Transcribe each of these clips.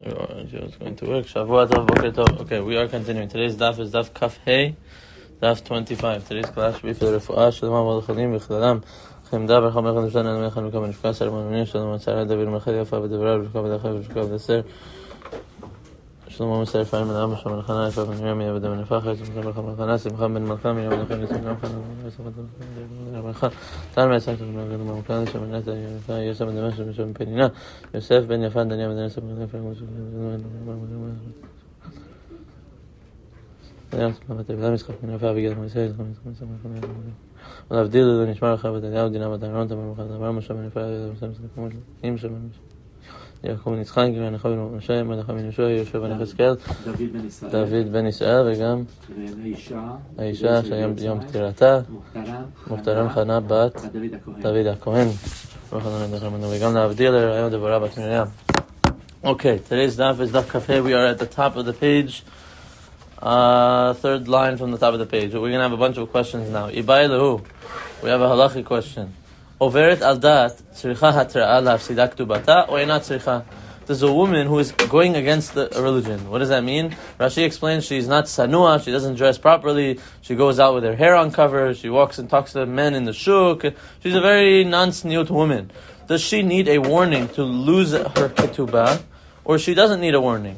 It's going to work. Shavua Tov, Boker Tov. Okay, we are continuing. Today's daf is daf Kaf Hey, daf 25. Today's class should be for the Refuah, Shalom Al-Chalim, B'Chalalam, Chemda, Bercham Echad Nishtan, and Mechan Mekam Nifka, Sarman Menim, Shalom Al-Tzara, David Mechad Yafa, B'Devra, B'Shkav B'Dachav, B'Shkav B'Deser, Shalom Al-Misar, Fayim Adam, Shalom Al-Chana, Yafa, B'Niyam, Yav Adam Nefachah, Shalom Al-Chana, Chana, Simcha Ben Malkam, Yav Adam Nefachah, Tal Me'asak, Shalom Al-Chana, Shalom Al-Chana, Yosef Ben Damash, Shalom Penina, Yosef Ben Yafan, Daniel Ben Yosef Ben Yafan, ולהבדיל לו נשמע לך ותדיהו דינה ותערון תמר מחד דבר משה בנפרד עם שם יעקב נצחק ונחב משה מלאכה בן יהושע יהושע בן יחזקאל דוד בן ישראל וגם האישה שהיום יום פטירתה מוחתרם חנה בת דוד הכהן וגם להבדיל לרעיון דבורה בת מרים. Okay, today's daf is daf Kaf Hey. We are at the top of the page, third line from the top of the page. We're going to have a bunch of questions now. Ibai lehu, we have a halachic question. Overet al dat tzricha hatra'a lafsida ktubata or ena tzricha? There's a woman who is going against the religion. What does that mean? Rashi explains she's not sanua, she doesn't dress properly, she goes out with her hair uncovered, she walks and talks to men in the shuk. She's a very non-sniut woman. Does she need a warning to lose her ketubah, or she doesn't need a warning?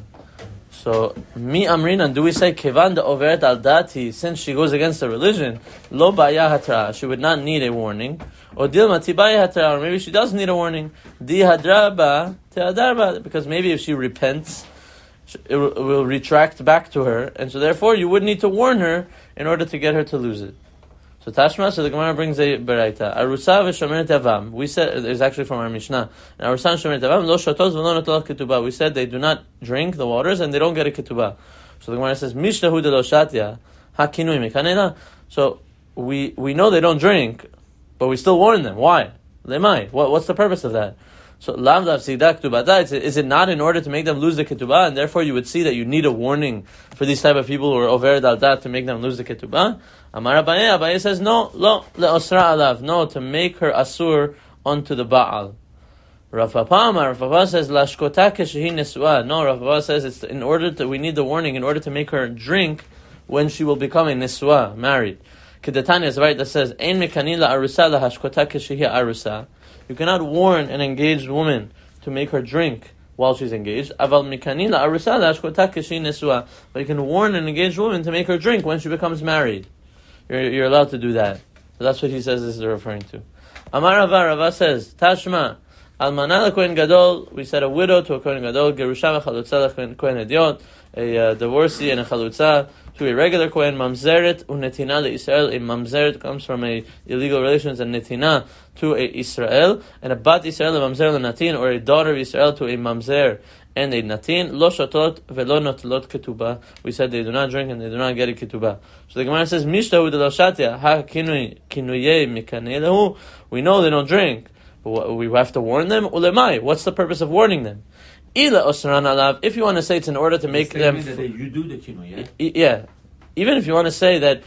So, mi amrinan, do we say kevan de overet al dati, since she goes against the religion, lo ba'ya hatra, she would not need a warning, or dilma tibaya hatra, or maybe she does need a warning, di hadraba te hadarba, because maybe if she repents, it will retract back to her, and so therefore you would need to warn her in order to get her to lose it. So Tashma, so the Gemara brings a beraita. Arusa v'shomeret yavam. We said, it's actually from our Mishnah. Arusa v'shomeret yavam, lo shatos v'lo notolah ketubah. We said they do not drink the waters and they don't get a ketubah. So the Gemara says, Mishtahu de lo shatya, hakinui mekanena. So we know they don't drink, but we still warn them. Why? Lemai. What's the purpose of that? So lav lafsida ketubah. Is it not in order to make them lose the ketubah, and therefore you would see that you need a warning for these type of people who are over dal dat to make them lose the ketubah? Amar Abaye says no, lo leosra alav, no, to make her asur onto the Baal. Rav Papa says lashkota keshehi nesua. No, Rav Papa says it's in order to, we need the warning in order to make her drink when she will become a nesua, married. Kedatanya is right that says ein mekanila arusa lahashkota keshehi arusa. You cannot warn an engaged woman to make her drink while she's engaged. Aval mekanila arusa lahashkota keshehi nesua. But you can warn an engaged woman to make her drink when she becomes married. You're allowed to do that. So that's what he says this is referring to. Amar Rava says, Tashma, Almana Kohen Gadol, we said a widow to a Kohen Gadol, Gerusha v'chalutza Kohen Ediot, a divorcee and a chalutza to a regular Kohen, Mamzeret unetina le'Israel, a Mamzeret comes from a illegal relations, and netina to a Israel, and a bat Israel, a Mamzer le'natin, or a daughter of Israel to a Mamzer and a natin, lo shatot velo notlot ketubah. We said they do not drink and they do not get a ketubah. So the Gemara says, Mishtahu de lo shatya, ha kinuye mikanelehu. We know they don't drink, but we have to warn them. Ulemai, what's the purpose of warning them? Ila osran alav. If you want to say it's in order to make them, you do the kinuye. Yeah. Even if you want to say that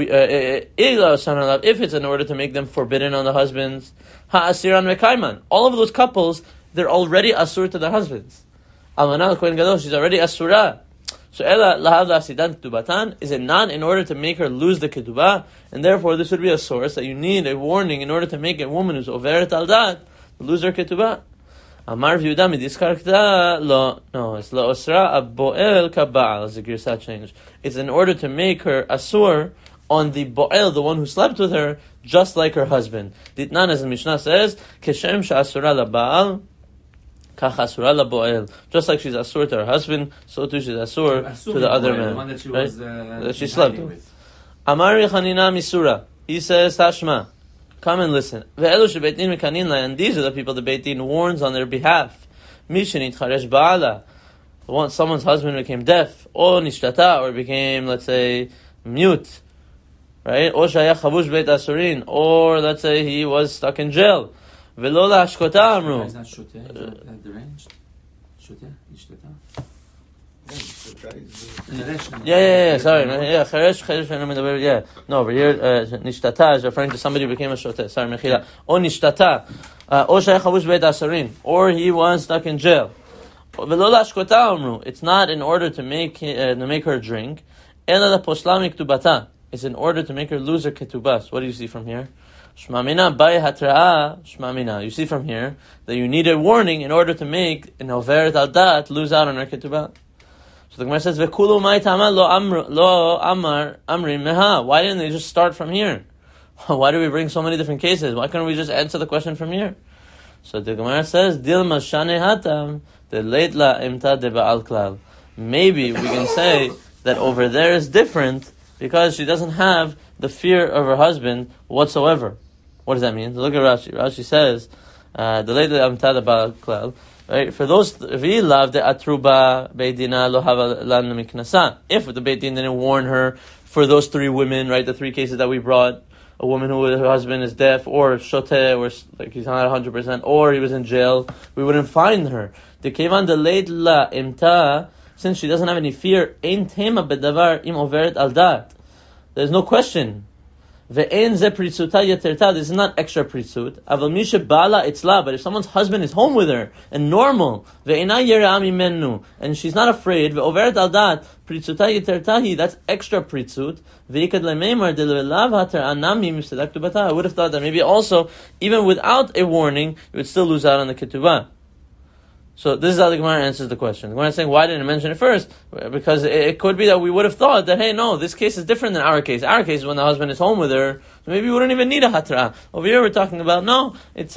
ila osran alav, if it's in order to make them forbidden on the husbands, ha asiran mekayman. All of those couples, they're already asur to their husbands. Almanah Kohen Gadol, she's already asura. So ela lahav lafsidan ketubatan, is it not in order to make her lose the ketubah? And therefore this would be a source that you need a warning in order to make a woman who's overet al dat lose her ketubah. Amar v'yuda midiskarkta lo, no, it's lo osra aboel kaba'al, as the girsah changed. It's in order to make her asur on the bo'el, the one who slept with her, just like her husband. Ditnan, as the Mishnah says, keshem sha'asura laba'al, just like she's asur to her husband, so too she's asur to the other man, the one that she right? was, that she slept with. Amari Chanina Misura. He says, Tashma, come and listen. And these are the people the Beit Din warns on their behalf. Someone's husband became deaf, or nishtata, or became, let's say, mute, right? Or let's say he was stuck in jail. Velo la'ashkota amru. It's not shute, deranged. Shute, nishtata. Yeah. Sorry. Yeah, cheresh. Yeah. No, over here, nishtata is referring to somebody who became a shote. Sorry, mechila. Or nishtata. Or shaya chavush beit asarin. Or he was stuck in jail. It's not in order to make her drink. It's in order to make her lose her ketubah. What do you see from here? You see from here that you need a warning in order to make an overet al dat lose out on her ketubah. So the Gemara says, "V'kulu mai tama lo amar amri meha." Why didn't they just start from here? Why do we bring so many different cases? Why couldn't we just answer the question from here? So the Gemara says, "Dilma shane hatam de leitla imta de ba'al klal." Maybe we can say that over there is different because she doesn't have the fear of her husband whatsoever. What does that mean? Look at Rashi. Rashi says, "De leitla imta de ba'al klal." Right? For those v'ilav de atruba beidina lo hava lan miknasa. If the Beit Din didn't warn her for those three women, right? The three cases that we brought. A woman who her husband is deaf, or shoteh, or like he's not 100%, or he was in jail, we wouldn't find her. The kevan delayed la imta, since she doesn't have any fear, ein tema bedavar im overet al dat. There's no question. Ve'en ze pritzuta yeterta. This is not extra pritzut. Aval mishe bala itzla. But if someone's husband is home with her and normal, ve'ena yera mimenu, and she's not afraid, ve'overet al dat pritzuta yetertahi. That's extra pritzut. Ve'ikad lemeimar de lelav hater anami misedak tubata. I would have thought that maybe also, even without a warning, you would still lose out on the ketubah. So this is how the Gemara answers the question. The Gemara is saying, why didn't I mention it first? Because it could be that we would have thought that, hey, no, this case is different than our case. Our case is when the husband is home with her, so maybe we wouldn't even need a hatra. Over here we're talking about, no, it's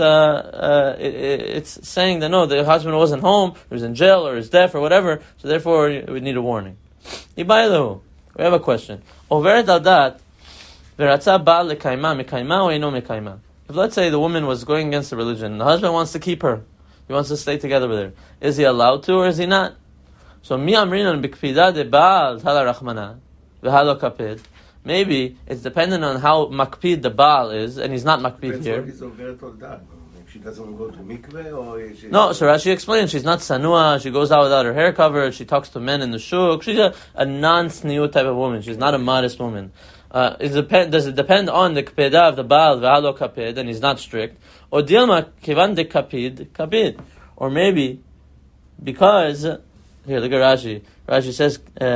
saying that, no, the husband wasn't home, he was in jail, or is deaf, or whatever, so therefore we need a warning. Ibaylahu, we have a question. Overet al dat, v'ratza ba lekaima, mekaima or eno mekaima. If let's say the woman was going against the religion, the husband wants to keep her, he wants to stay together with her. Is he allowed to or is he not? So mi amrinan bikpida de baal tala rachmana v'halo kapid. Maybe it's dependent on how makpid the baal is, and he's not makpid here. She doesn't go to mikveh, or no. So Rashi explains she's not sanua. She goes out without her hair covered. She talks to men in the shuk. She's a non-sniut type of woman. She's not a modest woman. Does it depend on the kpeda of the baal v'halo kapid, and he's not strict? Or dilma kivan de kapid, or maybe because here look at Rashi. Rashi says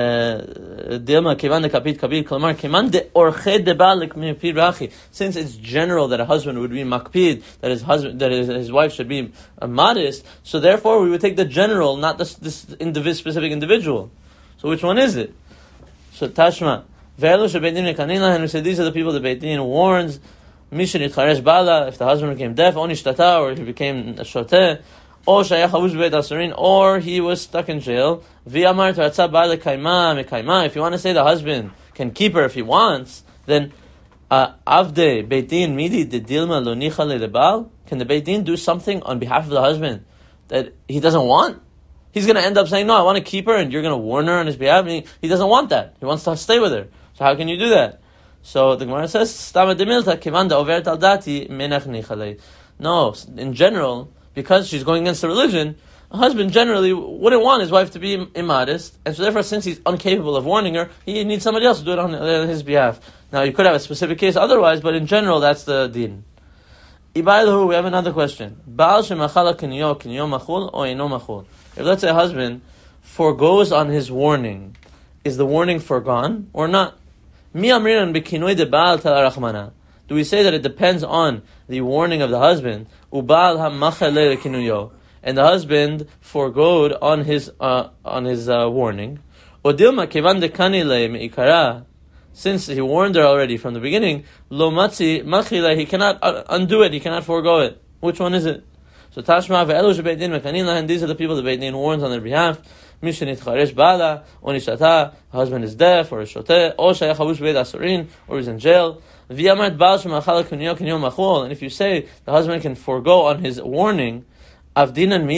dilma kivan de kapid klamar kivan de orche de baal mikpid rachi. Since it's general that a husband would be makpid, that his wife should be modest, so therefore we would take the general, not this specific individual. So which one is it? So Tashma. And we say these are the people the Beit Din warns. If the husband became deaf, or he became a shoteh, or he was stuck in jail. If you want to say the husband can keep her if he wants, then avde Beit Din midi de dilma lo nicha le lebal. Can the Beit Din do something on behalf of the husband that he doesn't want? He's going to end up saying, no, I want to keep her, and you're going to warn her on his behalf. He doesn't want that. He wants to stay with her. So how can you do that? So the Gemara says, "Stama demilta kivanda overet al dati menach nichalei." No, in general, because she's going against the religion, a husband generally wouldn't want his wife to be immodest, and so therefore, since he's incapable of warning her, he needs somebody else to do it on his behalf. Now, you could have a specific case otherwise, but in general, that's the din. Ibaylahu, we have another question. Baal shemachala kinyo machul or eno machul. If let's say a husband forgoes on his warning, is the warning forgone or not? Do we say that it depends on the warning of the husband? And the husband forgoed on his warning. Since he warned her already from the beginning, he cannot undo it, he cannot forego it. Which one is it? So Tashma and these are the people the Beit Din warns on their behalf. Husband is deaf or is shoteh, or is in jail. And if you say the husband can forego on his warning, can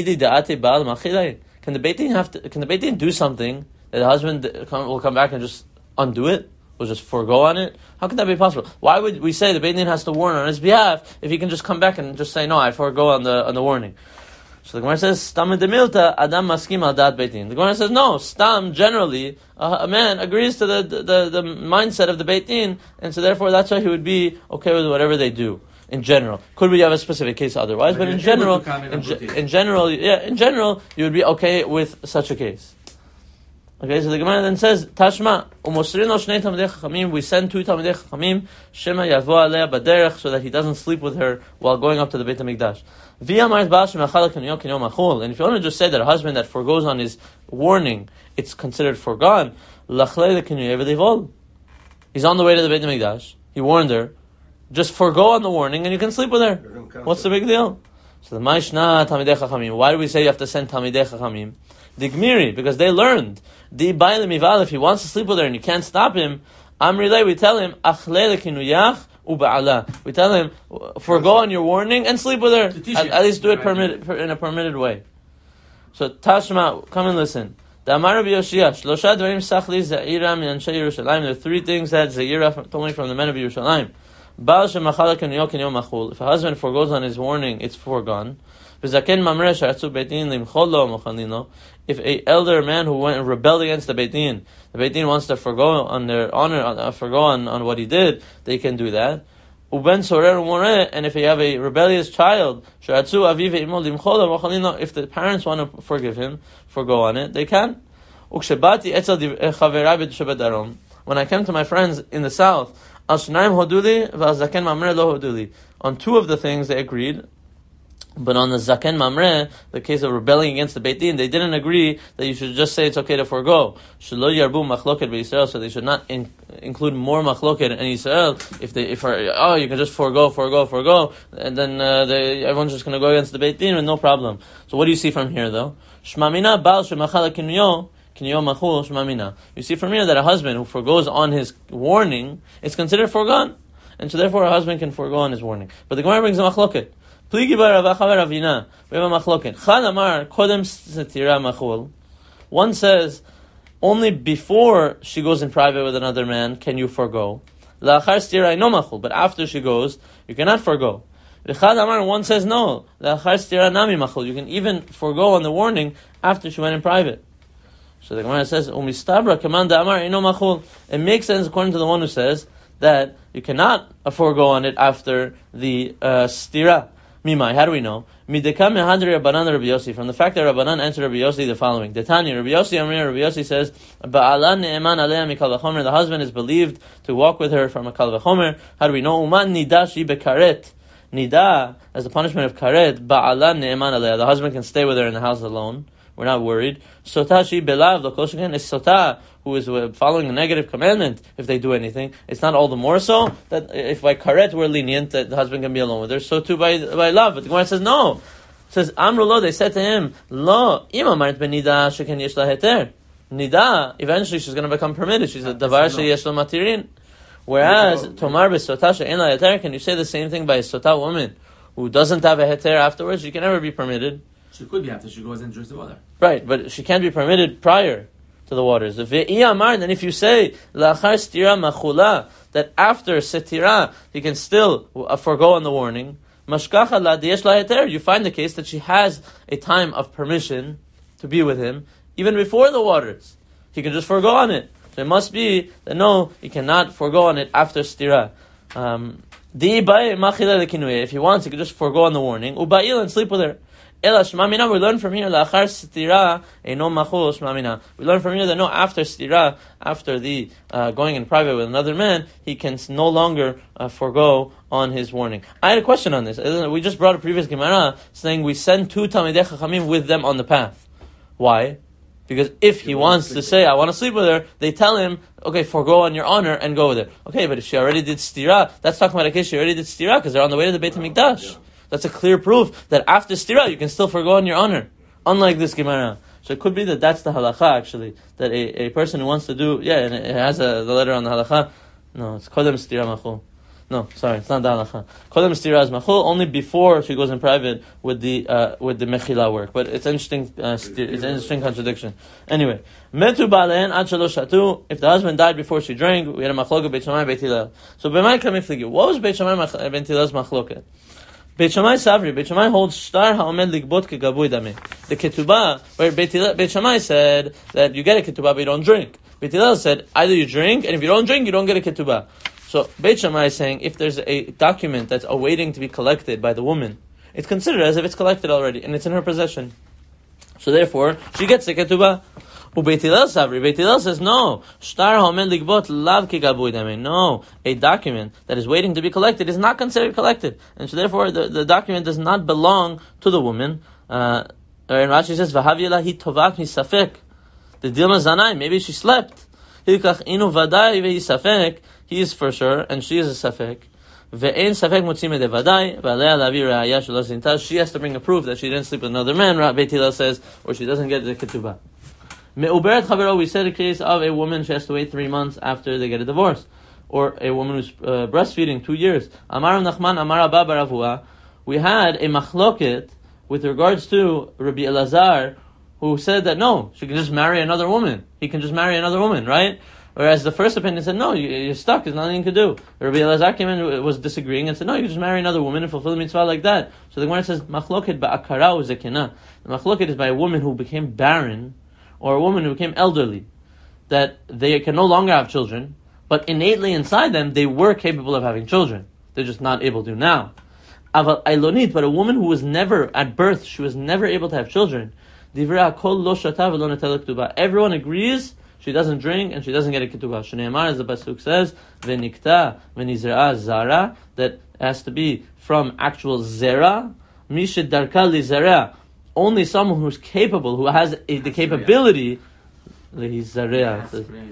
the Beit Din do something that the husband will come back and just undo it? Will just forego on it? How can that be possible? Why would we say the Beit Din has to warn on his behalf if he can just come back and just say, no, I forego on the warning? So the Gemara says, Stam demilta adam maskim al dat Beit Din. The Gemara says, no, Stam generally a man agrees to the mindset of the Beit Din, and so therefore that's why he would be okay with whatever they do. In general, could we have a specific case otherwise? But in general, in general, you would be okay with such a case. Okay, so the Gemara then says, Tashma, umosrino shnei talmidei chachamim, we send 2 talmidei chachamim, shema yavo alea baderech, so that he doesn't sleep with her while going up to the Beit HaMikdash. V'yamar baal shemachal kinyo machul. And if you want to just say that a husband that forgoes on his warning, it's considered forgone, lachlei lekinyo v'livol. He's on the way to the Beit HaMikdash. He warned her. Just forgo on the warning and you can sleep with her. What's the big deal? So the Maishna talmidei chachamim. Why do we say you have to send talmidei chachamim? The Gmiri, because they learned. The Bailim Ival, if he wants to sleep with her and you can't stop him, Amrilei, we tell him, Achle lekinuyach uba'ala. We tell him, forgo on your warning and sleep with her. At least do it in a permitted way. So Tashma, come and listen. The Amar Rabbi Yoshia, Shlosha dvarim sachli za'ira min anshe Yerushalayim. There are 3 things that Za'ira told me from the men of Yerushalayim. Baal shemachala kinyo machul. If a husband forgoes on his warning, it's foregone. If a elder man who went and rebelled against the Beit Din wants to forgo on their honor, forgo on what he did, they can do that. And if you have a rebellious child, if the parents want to forgive him, forgo on it, they can. When I came to my friends in the south, on 2 of the things they agreed. But on the Zaken Mamre, the case of rebelling against the Beit Din, they didn't agree that you should just say it's okay to forgo. Shelo yarbu machloket b'Yisrael, so they should not include more machloket in Yisrael. You can just forgo, and then everyone's just going to go against the Beit Din with no problem. So what do you see from here, though? Shmamina bal shemachala kinyo machul shmamina. You see from here that a husband who forgoes on his warning is considered forgone, and so therefore a husband can forgo on his warning. But the Gemara brings a machloket. We have a machloket. One says, only before she goes in private with another man can you forgo. But after she goes, you cannot forgo. One says no. You can even forgo on the warning after she went in private. So the Gemara says, it makes sense according to the one who says that you cannot forgo on it after the stira. Mimai, how do we know? From the fact that Rabbanan answered Rabbi Yossi the following. Detani, Rabbi Yossi says, the husband is believed to walk with her from a kal v'chomer. How do we know? Uman nida shi bekaret. Nida, as the punishment of karet, ba'alan ne'eman aleh. The husband can stay with her in the house alone. We're not worried. Sota shi belav, the koshikan is sota, who is following a negative commandment if they do anything. It's not all the more so that if by karet we're lenient that the husband can be alone with her, so too by love. But the Gemara says no. It says Amrulo, they said to him, Lo, imamart benida sheken yesh la heter. Nida, eventually she's going to become permitted. She's a davar sheyesh la matirin. Whereas tomar besota she'en la heter, can you say the same thing by a sota woman who doesn't have a heter afterwards? She can never be permitted. She could be after she goes and drinks the water. Right, but she can't be permitted prior to the waters. Then if you say lachar stira machula, that after setira he can still forgo on the warning, mashkacha la diyesh la heter, you find the case that she has a time of permission to be with him even before the waters. He can just forgo on it. So it must be that no, he cannot forgo on it after stira. If he wants, he can just forgo on the warning. Ubayil and sleep with her. We learn from here, we learn from here that no, after stira, after the going in private with another man, he can no longer forgo on his warning. I had a question on this. We just brought a previous Gemara saying we send 2 Talmidei Chachamim with them on the path. Why? Because if he wants to say, I want to sleep with her, they tell him, okay, forgo on your honor and go with her. Okay, but if she already did stira, that's talking about a case she already did stira because they're on the way to the Beit HaMikdash. Yeah. That's a clear proof that after stira you can still forgo on your honor. Unlike this Gemara. So it could be that that's the halacha actually. That a person who wants to do, and it has the letter on the halacha. No, it's kodem stira machul. No, sorry, it's not the halacha. Kodem stira is machul only before she goes in private with the mechila work. But it's interesting. It's an interesting contradiction. Anyway, metu ba'alein ad shalosh shatu. If the husband died before she drank, we had a machloket Beit Shammai Beit Hillel. So b'may kamifligi. What was Beit Shammai Beit Hillel's machloket? Beit Shammai Savri. Beit Shammai holds shtar ha'omed ligbot kegabui dameh. The ketubah, where Beit Shammai said that you get a ketubah but you don't drink. Beit Hillel said either you drink, and if you don't drink, you don't get a ketubah. So So Beit Shammai is saying if there's a document that's awaiting to be collected by the woman, it's considered as if it's collected already and it's in her possession. So therefore, she gets the ketubah. Beit Hillel Sabri. Beit Hillel says no. Shtar haomed ligbot lav ki gabui damei. No, a document that is waiting to be collected is not considered collected, and so therefore the document does not belong to the woman. And Rashi says v'haviyela hi tovat misafek. The dilma zanai. Maybe she slept. Hilkach inu vadai vehi safek. He is for sure, and she is a safek. Ve'en safek mutzime de vadai. V'alei lavi re'ayah shelo zinta. She has to bring a proof that she didn't sleep with another man. Beit Hillel says, or she doesn't get the ketubah. Me'uberet chavero, we said a case of a woman, she has to wait 3 months after they get a divorce. Or a woman who's breastfeeding 2 years. Amar Nachman, Amar Abba bar Avua. We had a machloket with regards to Rabbi Elazar, who said that no, she can just marry another woman. He can just marry another woman, right? Whereas the first opinion said, no, you're stuck, there's nothing you can do. Rabbi Elazar came in, was disagreeing, and said, no, you can just marry another woman and fulfill the mitzvah like that. So the Gemara says, machloket ba'akara uzekina. The machloket is by a woman who became barren, or a woman who became elderly, that they can no longer have children, but innately inside them, they were capable of having children. They're just not able to now. Aval ailonit, but a woman who was never, at birth, she was never able to have children. Everyone agrees she doesn't drink and she doesn't get a ketubah. Shneimar, as the pasuk says, v'nikta v'nizra'a zara, that has to be from actual zera. Mishid darka li zera. Only someone who's capable, who has the capability. Zarea.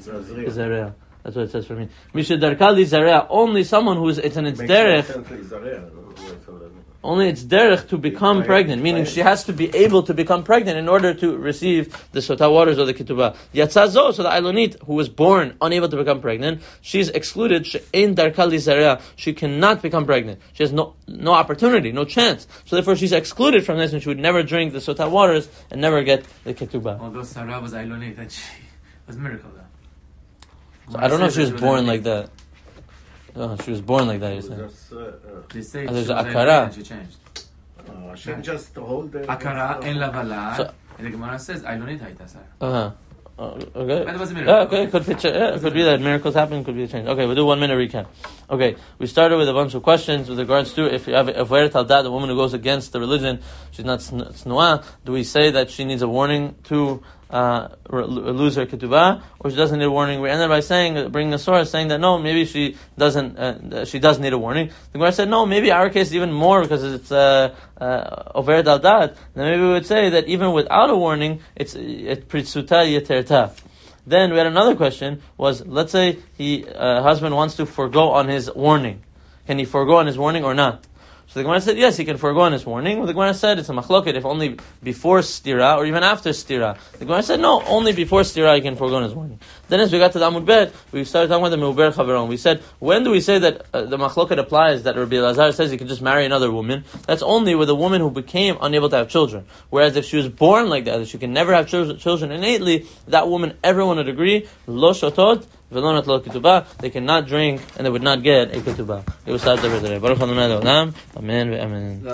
That's what it says for me. Mishid darka li zarea. Only someone who's it's derech. Only it's derech to become pregnant, meaning she has to be able to become pregnant in order to receive the sotah waters or the ketubah. Yatzazo, so the Ailonit, who was born unable to become pregnant, she's excluded. She'ein darka li zarea. She cannot become pregnant. She has no opportunity, no chance. So therefore she's excluded from this, and she would never drink the sotah waters and never get the ketubah. Although Sarah was Ailonit, that she was a miracle though. So I don't know if she was born like that. Oh, she was born like that, you're saying? They say there's she was akara. And she changed. Hashem just hold the... Akara en la So- valad. And the Gemara says, Ailonit haita Sarah. Uh-huh. Okay. But it was a miracle. Yeah, okay, could be that miracles happen, could be a change. Okay, we'll do 1 minute recap. Okay, we started with a bunch of questions with regards to if you have a Taldat, a woman who goes against the religion, she's not snua, do we say that she needs a warning to lose her ketubah, or she doesn't need a warning? We ended by saying, bringing a source saying that no, maybe she doesn't. She does need a warning. The Gemara said no, maybe our case is even more because it's over daldat. Then maybe we would say that even without a warning, it's pritzuta yeterta. Then we had another question: was let's say husband wants to forego on his warning, can he forego on his warning or not? So the Gemara said, yes, he can forego on his warning. Well, the Gemara said it's a machloket if only before stira or even after stira. The Gemara said, no, only before stira he can forego on his warning. Then as we got to the Amud Bet, we started talking about the Meuber Chaveron. We said, when do we say that the machloket applies, that Rabbi Elazar says he can just marry another woman? That's only with a woman who became unable to have children. Whereas if she was born like that, if she can never have children innately, that woman, everyone would agree, lo shotot, they cannot drink and they would not get a ketubah. It was Baruch Adonai Le'olam. Amen.